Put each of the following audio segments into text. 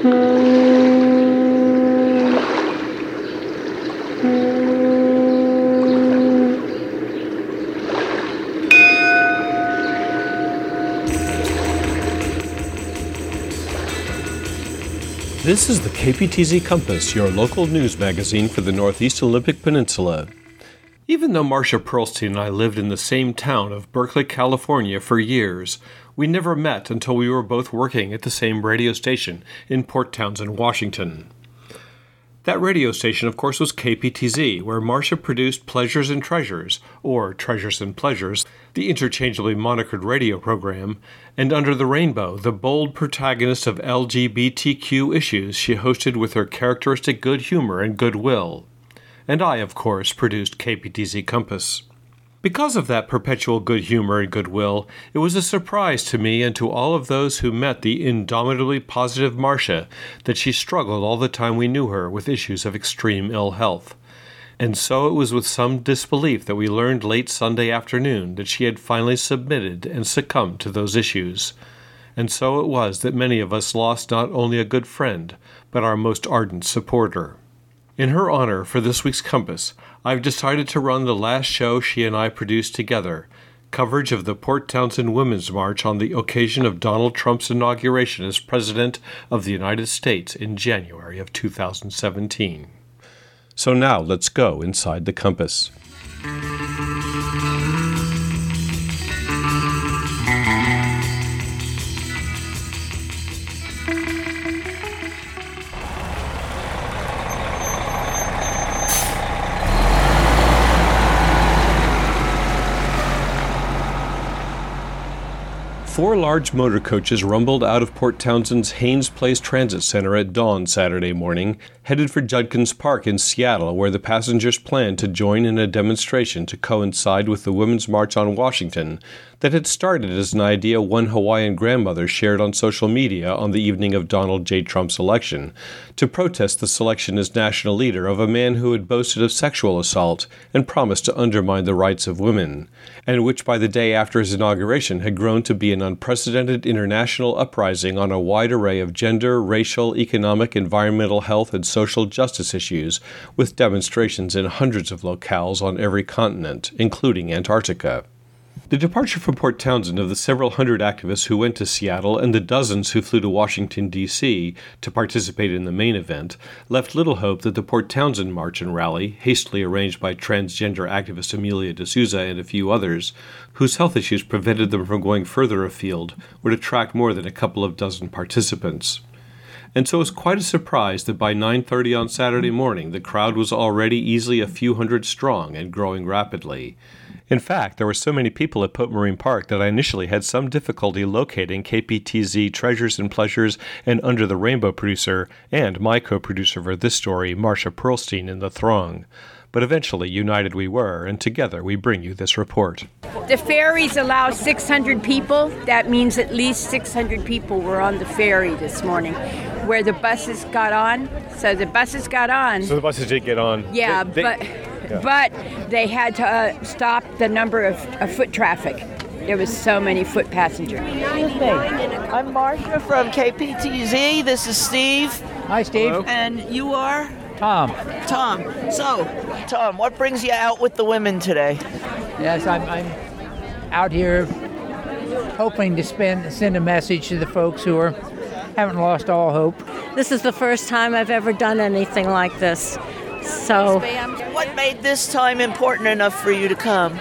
This is the KPTZ Compass, your local news magazine for the Northeast Olympic Peninsula. Even though Marcia Pearlstein and I lived in the same town of Berkeley, California for years, we never met until we were both working at the same radio station in Port Townsend, Washington. That radio station, of course, was KPTZ, where Marcia produced Pleasures and Treasures, or Treasures and Pleasures, the interchangeably monikered radio program, and Under the Rainbow, the bold protagonist of LGBTQ issues she hosted with her characteristic good humor and goodwill. And I, of course, produced KPTZ Compass. Because of that perpetual good humor and goodwill, it was a surprise to me and to all of those who met the indomitably positive Marcia that she struggled all the time we knew her with issues of extreme ill health. And so it was with some disbelief that we learned late Sunday afternoon that she had finally submitted and succumbed to those issues. And so it was that many of us lost not only a good friend, but our most ardent supporter. In her honor for this week's Compass, I've decided to run the last show she and I produced together, coverage of the Port Townsend Women's March on the occasion of Donald Trump's inauguration as President of the United States in January of 2017. So now let's go inside the Compass. Four large motor coaches rumbled out of Port Townsend's Haynes Place Transit Center at dawn Saturday morning, headed for Judkins Park in Seattle, where the passengers planned to join in a demonstration to coincide with the Women's March on Washington that had started as an idea one Hawaiian grandmother shared on social media on the evening of Donald J. Trump's election, to protest the selection as national leader of a man who had boasted of sexual assault and promised to undermine the rights of women, and which by the day after his inauguration had grown to be an unprecedented international uprising on a wide array of gender, racial, economic, environmental, health, and social justice issues, with demonstrations in hundreds of locales on every continent, including Antarctica. The departure from Port Townsend of the several hundred activists who went to Seattle and the dozens who flew to Washington, D.C. to participate in the main event left little hope that the Port Townsend March and Rally, hastily arranged by transgender activist Amelia D'Souza and a few others, whose health issues prevented them from going further afield, would attract more than a couple of dozen participants. And so it was quite a surprise that by 9:30 on Saturday morning, the crowd was already easily a few hundred strong and growing rapidly. In fact, there were so many people at Pope Marine Park that I initially had some difficulty locating KPTZ Treasures and Pleasures and Under the Rainbow producer and my co-producer for this story, Marcia Pearlstein, in the throng. But eventually, united we were, and together we bring you this report. The ferries allow 600 people. That means at least 600 people were on the ferry this morning, where the buses got on. So the buses got on. So the buses did get on. Yeah, but they had to stop the number of foot traffic. There was so many foot passengers. Excuse me. I'm Marcia from KPTZ. This is Steve. Hi, Steve. Hello. And you are? Tom. So, Tom, what brings you out with the women today? Yes, I'm out here hoping to send a message to the folks who haven't lost all hope. This is the first time I've ever done anything like this. So, what made this time important enough for you to come?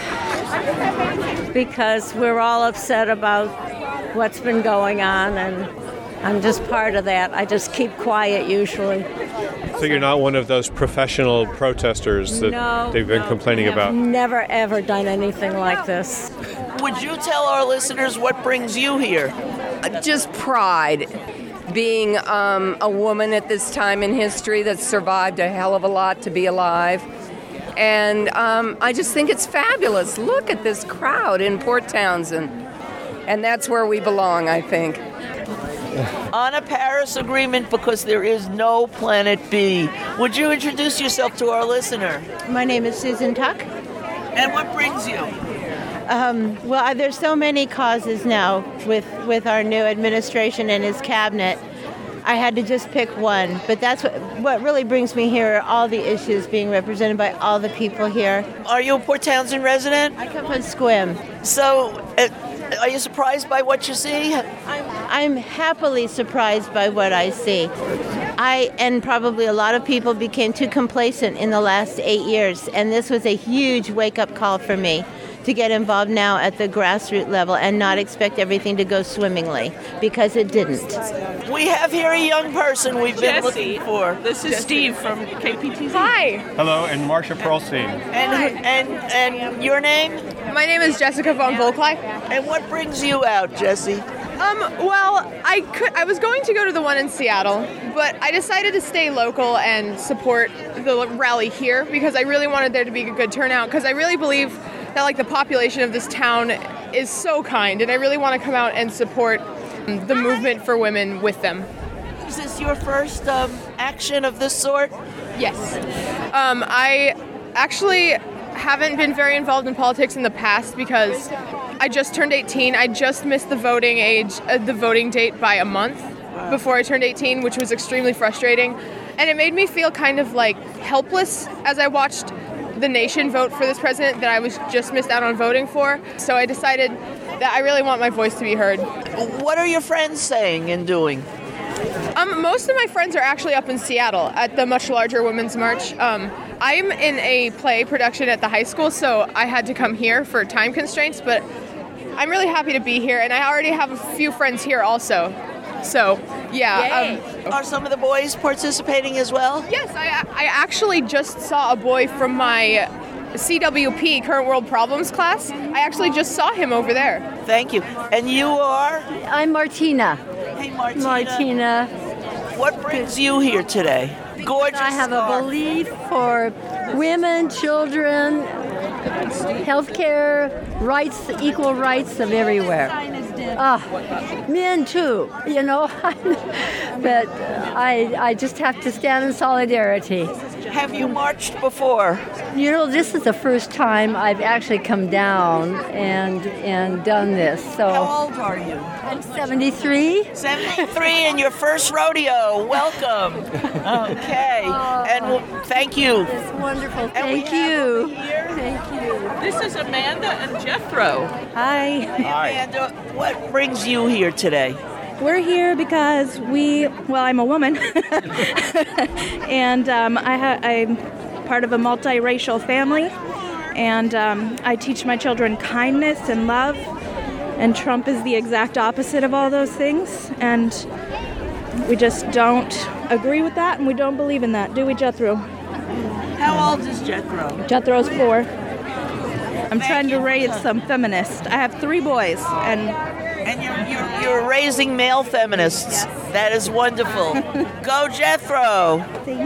Because we're all upset about what's been going on, and I'm just part of that. I just keep quiet usually. So you're not one of those professional protesters that they've been complaining about? I've never, ever done anything like this. Would you tell our listeners what brings you here? Just pride. Being a woman at this time in history that's survived a hell of a lot to be alive. And I just think it's fabulous. Look at this crowd in Port Townsend. And that's where we belong, I think. On a Paris Agreement, because there is no Planet B. Would you introduce yourself to our listener? My name is Susan Tuck. And what brings you? Well, there's so many causes now with our new administration and his cabinet. I had to just pick one. But that's what really brings me here, are all the issues being represented by all the people here. Are you a Port Townsend resident? I come from Sequim. So, are you surprised by what you see? I'm happily surprised by what I see. And probably a lot of people became too complacent in the last 8 years, and this was a huge wake-up call for me to get involved now at the grassroots level and not expect everything to go swimmingly, because it didn't. We have here a young person we've been looking for. This is Steve from KPTZ. Hi. Hello, and Marsha Pearlstein. And your name? My name is Jessica von Volkleif. And what brings you out, Jessie? Well, I was going to go to the one in Seattle, but I decided to stay local and support the rally here because I really wanted there to be a good turnout, because I really believe that like the population of this town is so kind, and I really want to come out and support the movement for women with them. Is this your first action of this sort? Yes. I actually haven't been very involved in politics in the past because I just turned 18. I just missed the voting date by a month before I turned 18, which was extremely frustrating. And it made me feel kind of like helpless as I watched the nation vote for this president that I was just missed out on voting for. So I decided that I really want my voice to be heard. What are your friends saying and doing? Most of my friends are actually up in Seattle at the much larger Women's March. I'm in a play production at the high school, so I had to come here for time constraints, but I'm really happy to be here, and I already have a few friends here also. So, yeah. Are some of the boys participating as well? Yes, I actually just saw a boy from my CWP, Current World Problems class. I actually just saw him over there. Thank you. And you are? I'm Martina. Hey, Martina. Martina. What brings you here today? Gorgeous. I have a belief for women, children, healthcare, rights, equal rights of everywhere. Men too, you know. But I just have to stand in solidarity. Have you marched before? You know, this is the first time I've actually come down and done this. So. How old are you? I'm 73. 73 and your first rodeo. Welcome. Okay. And thank you. It's wonderful. Thank you. Thank you. This is Amanda and Jethro. Hi. Hi. Amanda, what brings you here today? We're here because I'm a woman, and I'm part of a multiracial family, and I teach my children kindness and love, and Trump is the exact opposite of all those things, and we just don't agree with that, and we don't believe in that, do we, Jethro? How old is Jethro? Jethro's 4. I'm trying to raise some feminists. I have 3 boys, and you're raising male feminists. Yes. That is wonderful. Go Jethro.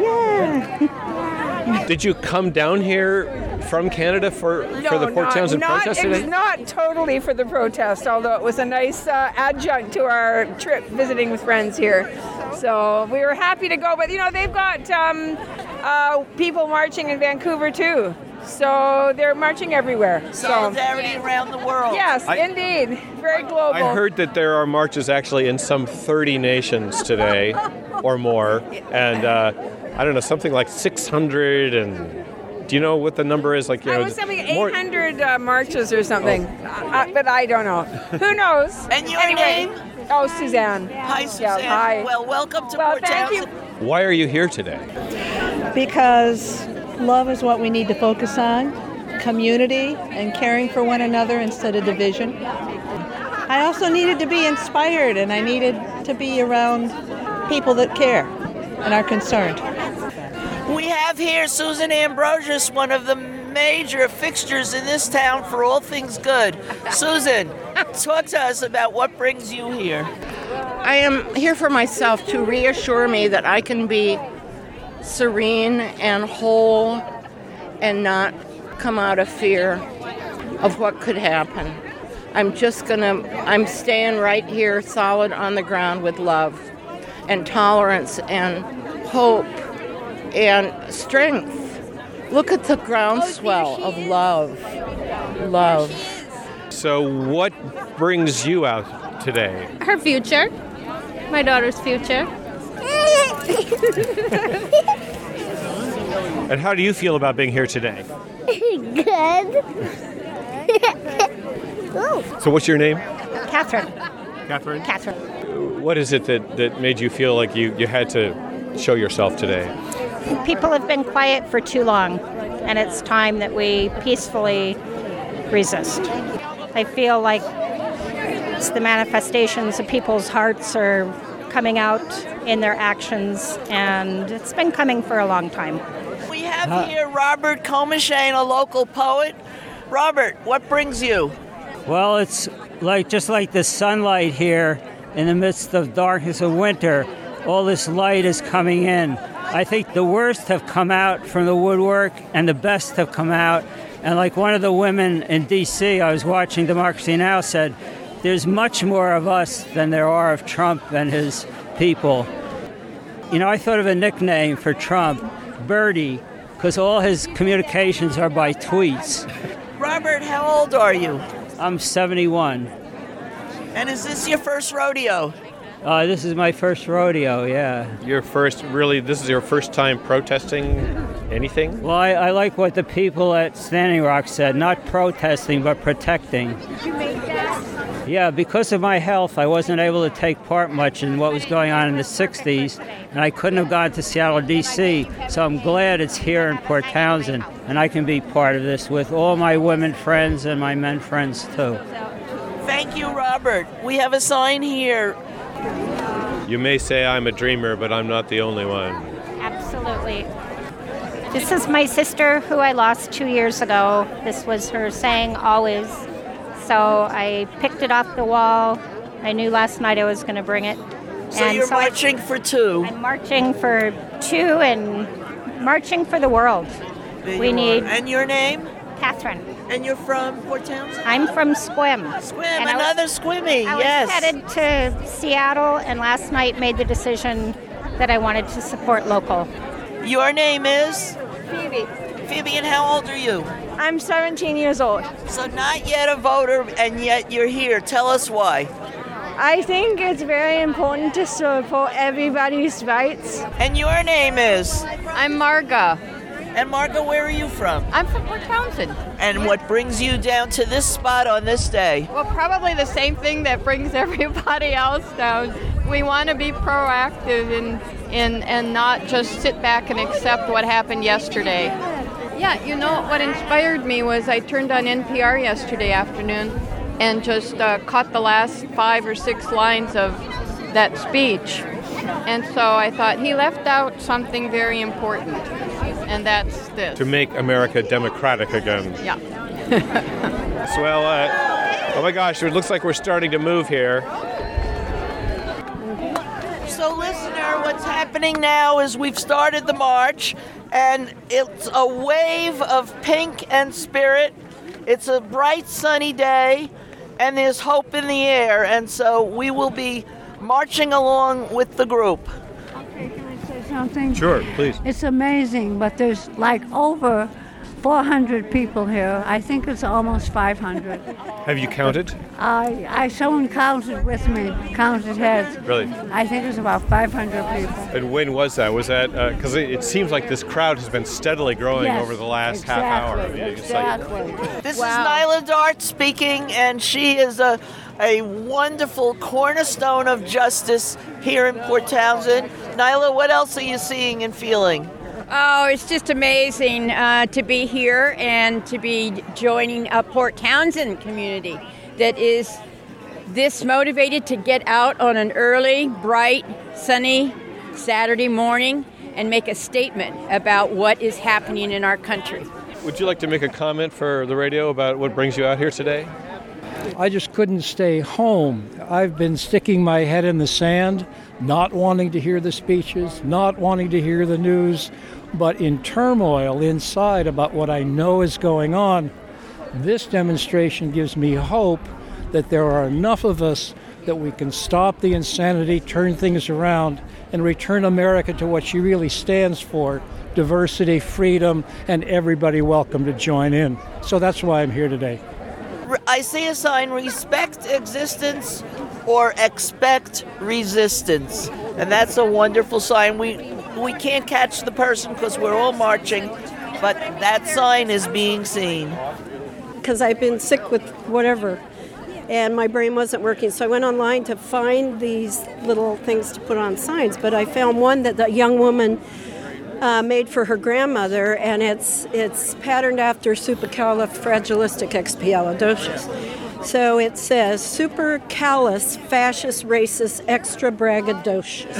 Yeah. Did you come down here from Canada for the Port Townsend protest today? It was not totally for the protest, although it was a nice adjunct to our trip visiting with friends here. So we were happy to go, but they've got people marching in Vancouver too. So they're marching everywhere. Solidarity around the world. Yes, indeed. Very global. I heard that there are marches actually in some 30 nations today or more. And I don't know, something like 600 and... Do you know what the number is? Like, I was something 800 marches or something, but I don't know. Who knows? And your name? Oh, Suzanne. Hi, Suzanne. Yeah, hi. Well, welcome to Port Townsend. Why are you here today? Because love is what we need to focus on, community and caring for one another instead of division. I also needed to be inspired, and I needed to be around people that care and are concerned. We have here Susan Ambrosius, one of the major fixtures in this town for all things good. Susan, talk to us about what brings you here. I am here for myself to reassure me that I can be serene and whole and not come out of fear of what could happen. I'm staying right here solid on the ground with love and tolerance and hope and strength. Look at the groundswell of love. Love. So what brings you out today? Her future. My daughter's future. And how do you feel about being here today? Good. So what's your name? Catherine. Catherine? Catherine. What is it that made you feel like you had to show yourself today? People have been quiet for too long, and it's time that we peacefully resist. I feel like it's the manifestations of people's hearts are coming out in their actions, and it's been coming for a long time. We have here Robert Comashane, a local poet. Robert, what brings you? Well, it's just like the sunlight here in the midst of darkness of winter. All this light is coming in. I think the worst have come out from the woodwork and the best have come out. And like one of the women in D.C. I was watching Democracy Now! Said, there's much more of us than there are of Trump and his people. You know, I thought of a nickname for Trump, Birdie, because all his communications are by tweets. Robert, how old are you? I'm 71. And is this your first rodeo? This is my first rodeo, yeah. This is your first time protesting anything? Well, I like what the people at Standing Rock said, not protesting, but protecting. Did you make that? Yeah, because of my health, I wasn't able to take part much in what was going on in the 60s, and I couldn't have gone to Seattle, D.C., so I'm glad it's here in Port Townsend, and I can be part of this with all my women friends and my men friends, too. Thank you, Robert. We have a sign here. You may say I'm a dreamer, but I'm not the only one. Absolutely. This is my sister who I lost 2 years ago. This was her saying always. So I picked it off the wall. I knew last night I was going to bring it. So you're marching for two. I'm marching for two and marching for the world. We need. And your name? Catherine. And you're from Port Townsend? I'm from Sequim. Sequim, another Squimmy, yes. I was headed to Seattle, and last night made the decision that I wanted to support local. Your name is? Phoebe. Phoebe, and how old are you? I'm 17 years old. So not yet a voter, and yet you're here. Tell us why. I think it's very important to support everybody's rights. And your name is? I'm Marga. And Marga, where are you from? I'm from Port Townsend. And what brings you down to this spot on this day? Well, probably the same thing that brings everybody else down. We want to be proactive and not just sit back and accept what happened yesterday. Yeah, you know, what inspired me was I turned on NPR yesterday afternoon and just caught the last 5 or 6 lines of that speech. And so I thought he left out something very important, and that's this. To make America democratic again. Yeah. Well, oh my gosh, it looks like we're starting to move here. So, listener, what's happening now is we've started the march, and it's a wave of pink and spirit. It's a bright, sunny day, and there's hope in the air, and so we will be marching along with the group. Okay, can I say something? Sure, please. It's amazing, but there's like over 400 people here. I think it's almost 500. Have you counted? Someone counted with me, counted heads. Really? I think it's about 500 people. And when was that? Was that, because it seems like this crowd has been steadily growing over the last half hour. I mean, Exactly. This is Nyla Dart speaking, and she is a wonderful cornerstone of justice here in Port Townsend. Nyla, what else are you seeing and feeling? Oh, it's just amazing to be here and to be joining a Port Townsend community that is this motivated to get out on an early, bright, sunny Saturday morning and make a statement about what is happening in our country. Would you like to make a comment for the radio about what brings you out here today? I just couldn't stay home. I've been sticking my head in the sand, not wanting to hear the speeches, not wanting to hear the news, but in turmoil inside about what I know is going on. This demonstration gives me hope that there are enough of us that we can stop the insanity, turn things around, and return America to what she really stands for: diversity, freedom, and everybody welcome to join in. So that's why I'm here today. I see a sign, respect existence or expect resistance. And that's a wonderful sign. We can't catch the person because we're all marching, but that sign is being seen. Because I've been sick with whatever, and my brain wasn't working. So I went online to find these little things to put on signs, but I found one that the young woman made for her grandmother, and it's patterned after supercalifragilisticexpialidocious. So it says, supercalifragilisticexpialidocious fascist racist extra braggadocious.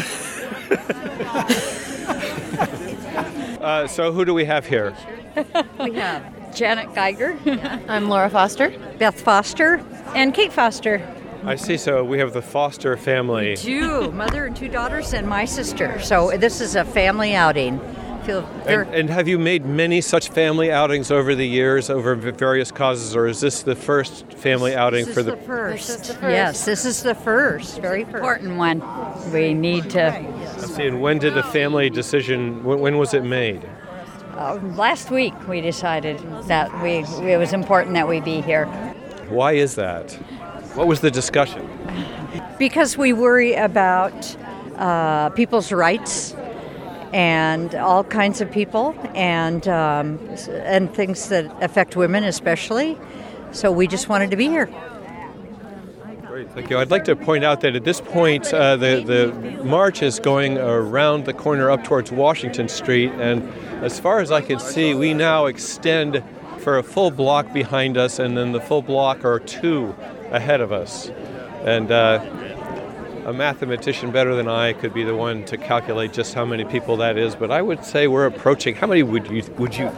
So who do we have here? We have Janet Geiger. I'm Laura Foster. Beth Foster. And Kate Foster. I see. So we have the Foster family. Two, mother and two daughters and my sister. So this is a family outing. And have you made many such family outings over the years, over various causes, or is this the first family outing for the... This is the first. Yes, this is the first, very important one. We need to... I see. And when did the family decision, when was it made? Last week we decided that it was important that we be here. Why is that? What was the discussion? Because we worry about people's rights and all kinds of people and things that affect women especially. So we just wanted to be here. Great, thank you. I'd like to point out that at this point the march is going around the corner up towards Washington Street, and as far as I can see, we now extend for a full block behind us and then the full block or two ahead of us. And a mathematician better than I could be the one to calculate just how many people that is, but I would say we're approaching. How many would you think?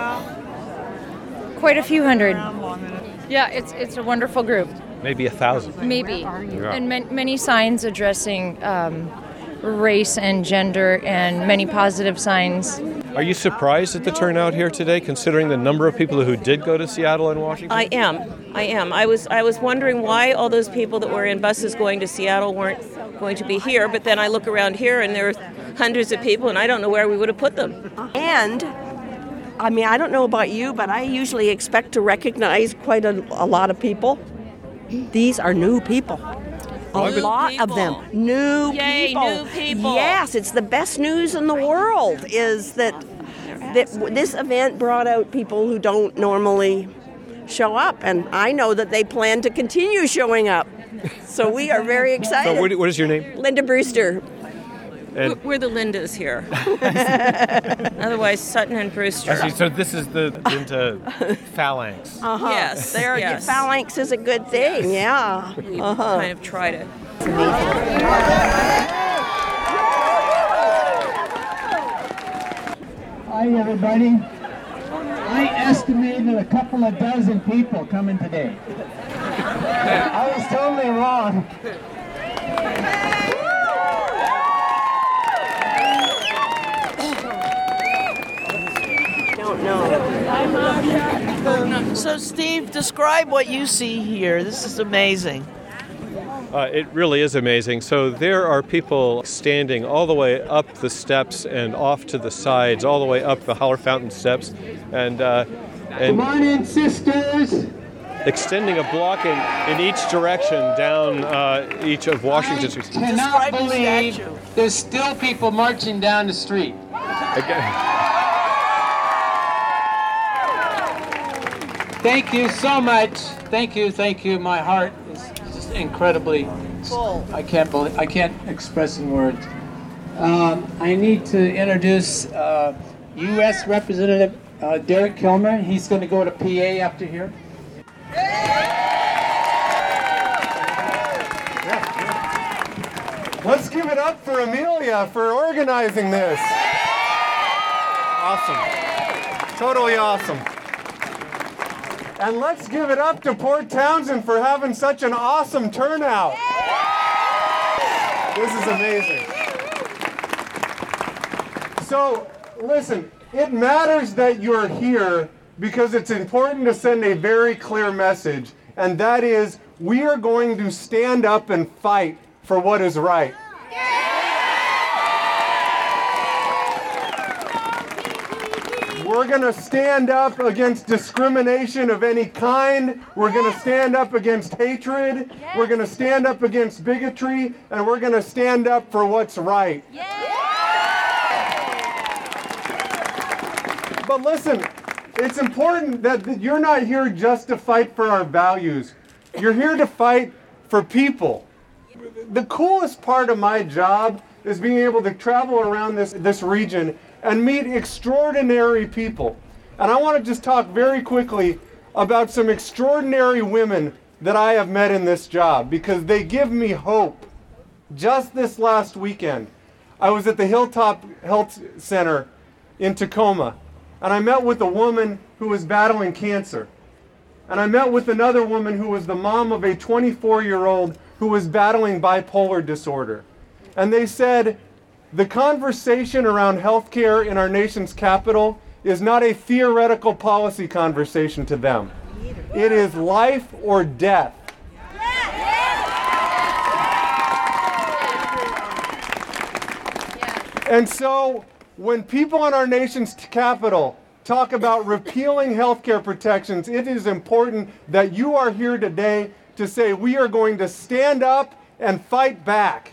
Quite a few hundred. Yeah, it's a wonderful group. Maybe 1,000. Maybe. Yeah. And many signs addressing race and gender and many positive signs. Are you surprised at the turnout here today, considering the number of people who did go to Seattle and Washington? I am. I was wondering why all those people that were in buses going to Seattle weren't going to be here, but then I look around here and there are hundreds of people, and I don't know where we would have put them. And, I mean, I don't know about you, but I usually expect to recognize quite a lot of people. These are new people. A lot of them. New people. Yes, it's the best news in the world is that this event brought out people who don't normally show up. And I know that they plan to continue showing up. So we are very excited. So what is your name? Linda Brewster. And we're the Lindas here. Otherwise, Sutton and Brewster. I see. So this is the Linda phalanx. Uh-huh. Yes. Yes. Phalanx is a good thing, yeah. We kind of try to. Hi, everybody. I estimated a couple of dozen people coming today. I was totally wrong. So, Steve, describe what you see here. This is amazing. It really is amazing. So there are people standing all the way up the steps and off to the sides, all the way up the Howler Fountain steps, and come on in, sisters. Extending a block in each direction down each of Washington Street. I cannot believe there's still people marching down the street. Again. Thank you so much. Thank you. My heart is just incredibly full. I can't express in words. I need to introduce U.S. Representative Derek Kilmer. He's going to go to PA after here. Let's give it up for Amelia for organizing this. Awesome. Totally awesome. And let's give it up to Port Townsend for having such an awesome turnout. This is amazing. So, listen, it matters that you're here because it's important to send a very clear message, and that is we are going to stand up and fight for what is right. We're going to stand up against discrimination of any kind. We're going to stand up against hatred. We're going to stand up against bigotry. And we're going to stand up for what's right. But listen, it's important that you're not here just to fight for our values. You're here to fight for people. The coolest part of my job is being able to travel around this region and meet extraordinary people. And I want to just talk very quickly about some extraordinary women that I have met in this job because they give me hope. Just this last weekend, I was at the Hilltop Health Center in Tacoma, and I met with a woman who was battling cancer. And I met with another woman who was the mom of a 24-year-old who was battling bipolar disorder. And they said, the conversation around healthcare in our nation's capital is not a theoretical policy conversation to them. It is life or death. And so when people in our nation's capital talk about repealing healthcare protections, it is important that you are here today to say we are going to stand up and fight back.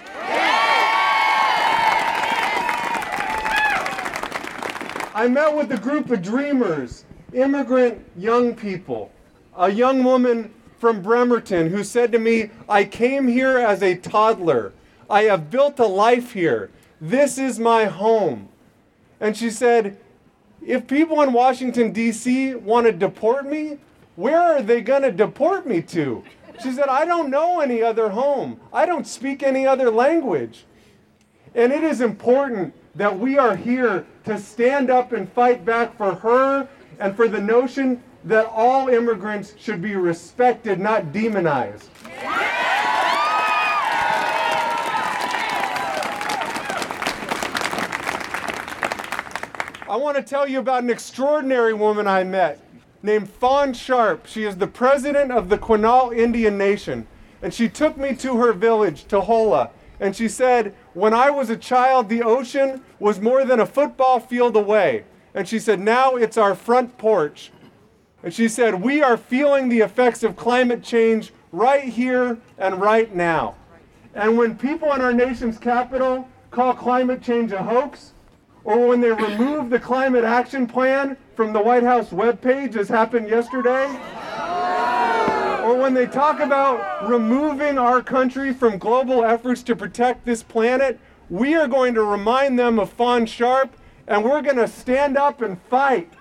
I met with a group of dreamers, immigrant young people. A young woman from Bremerton who said to me, I came here as a toddler. I have built a life here. This is my home. And she said, if people in Washington, D.C. want to deport me, where are they going to deport me to? She said, I don't know any other home. I don't speak any other language. And it is important that we are here to stand up and fight back for her and for the notion that all immigrants should be respected, not demonized. I want to tell you about an extraordinary woman I met named Fawn Sharp. She is the president of the Quinault Indian Nation. And she took me to her village, Tohola. And she said, when I was a child, the ocean was more than a football field away. And she said, now it's our front porch. And she said, we are feeling the effects of climate change right here and right now. And when people in our nation's capital call climate change a hoax, or when they remove the climate action plan from the White House webpage, as happened yesterday, or when they talk about removing our country from global efforts to protect this planet, we are going to remind them of Fawn Sharp, and we're going to stand up and fight.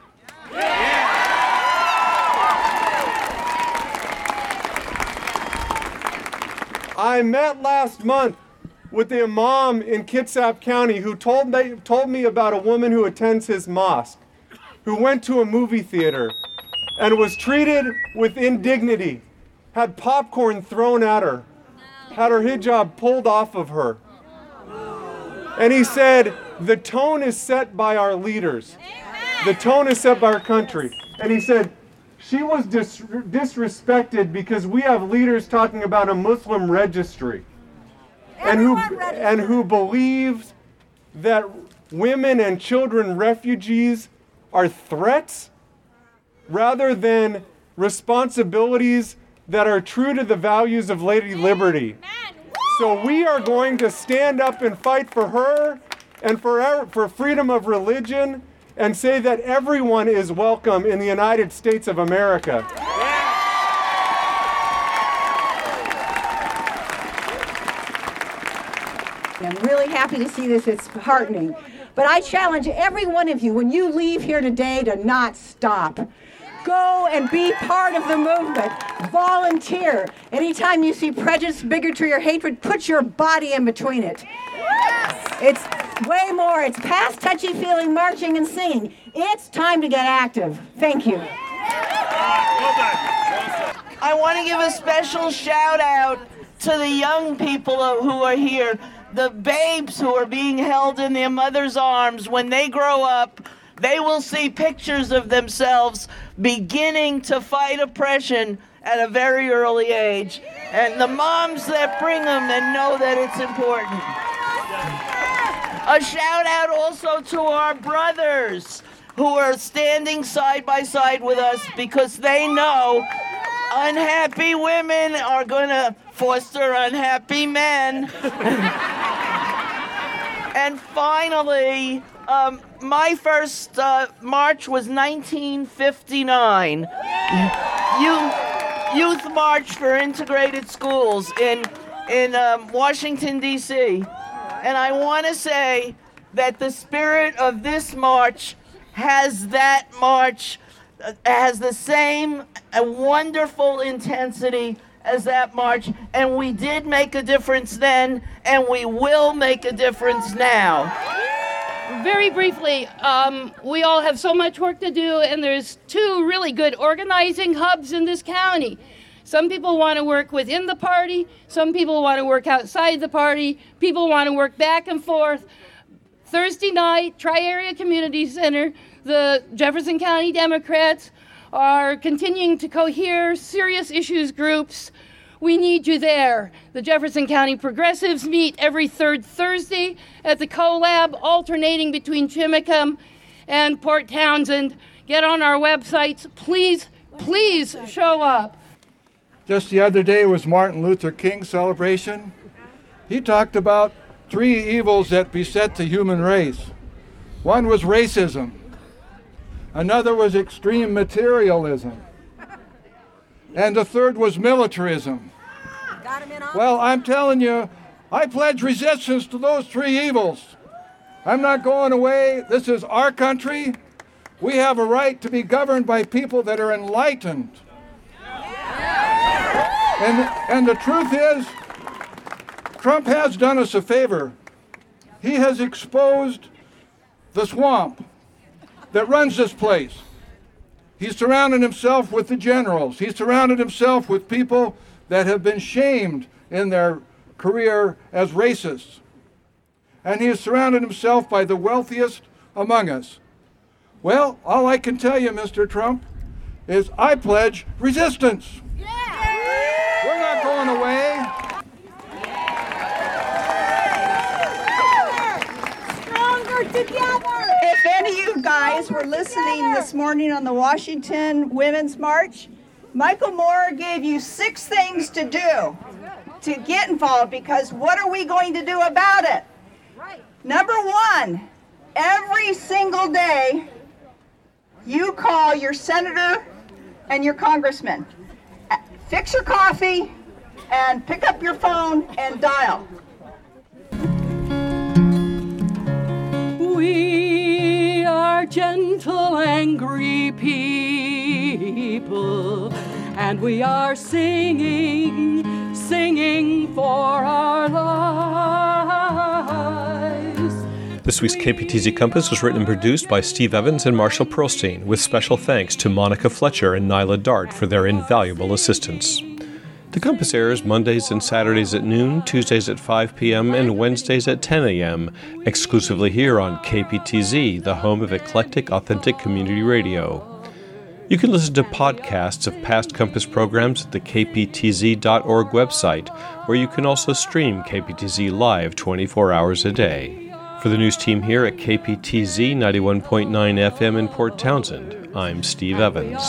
I met last month with the imam in Kitsap County who told me about a woman who attends his mosque, who went to a movie theater and was treated with indignity, had popcorn thrown at her, had her hijab pulled off of her. And he said, the tone is set by our leaders. The tone is set by our country. And he said, she was disrespected because we have leaders talking about a Muslim registry. And who believes that women and children refugees are threats rather than responsibilities that are true to the values of Lady Liberty. So we are going to stand up and fight for her and for freedom of religion and say that everyone is welcome in the United States of America. I'm really happy to see this. It's heartening. But I challenge every one of you, when you leave here today, to not stop. Go and be part of the movement. Volunteer. Anytime you see prejudice, bigotry, or hatred, put your body in between it. It's way more. It's past touchy-feely marching and singing. It's time to get active. Thank you. I want to give a special shout out to the young people who are here, the babes who are being held in their mother's arms. When they grow up, they will see pictures of themselves beginning to fight oppression at a very early age. And the moms that bring them and know that it's important. A shout out also to our brothers who are standing side by side with us because they know unhappy women are going to foster unhappy men. And finally, my first march was 1959. Youth March for Integrated Schools in Washington, D.C. And I want to say that the spirit of this march has the same wonderful intensity as that march, and we did make a difference then, and we will make a difference now. Very briefly, we all have so much work to do, and there's two really good organizing hubs in this county. Some people want to work within the party, some people want to work outside the party, people want to work back and forth. Thursday night, Tri-Area Community Center, the Jefferson County Democrats are continuing to cohere serious issues groups. We need you there. The Jefferson County Progressives meet every third Thursday at the CoLab, alternating between Chimicum and Port Townsend. Get on our websites. Please, please show up. Just the other day was Martin Luther King celebration. He talked about 3 evils that beset the human race. One was racism. Another was extreme materialism. And the third was militarism. Well, I'm telling you, I pledge resistance to those 3 evils. I'm not going away. This is our country. We have a right to be governed by people that are enlightened. And the truth is, Trump has done us a favor. He has exposed the swamp that runs this place. He's surrounded himself with the generals. He's surrounded himself with people that have been shamed in their career as racists. And he has surrounded himself by the wealthiest among us. Well, all I can tell you, Mr. Trump, is I pledge resistance. Yeah. We're not going away. Stronger together. If any of you guys were listening this morning on the Washington Women's March, Michael Moore gave you 6 things to do to get involved, because what are we going to do about it? Number 1, every single day, you call your senator and your congressman. Fix your coffee and pick up your phone and dial. We are gentle, angry people, and we are singing for our lives. This week's KPTZ Compass was written and produced by Steve Evans and Marshall Pearlstein, with special thanks to Monica Fletcher and Nyla Dart for their invaluable assistance. The Compass airs Mondays and Saturdays at noon, Tuesdays at 5 p.m., and Wednesdays at 10 a.m., exclusively here on KPTZ, the home of eclectic, authentic community radio. You can listen to podcasts of past Compass programs at the kptz.org website, where you can also stream KPTZ live 24 hours a day. For the news team here at KPTZ 91.9 FM in Port Townsend, I'm Steve Evans.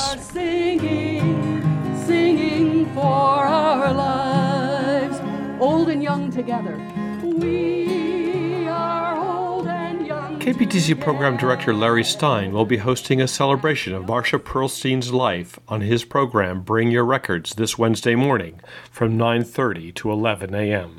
Singing for our lives, old and young together. We are old and young. KPTZ Program Director Larry Stein will be hosting a celebration of Marsha Pearlstein's life on his program Bring Your Records this Wednesday morning from 9:30 to 11 a.m.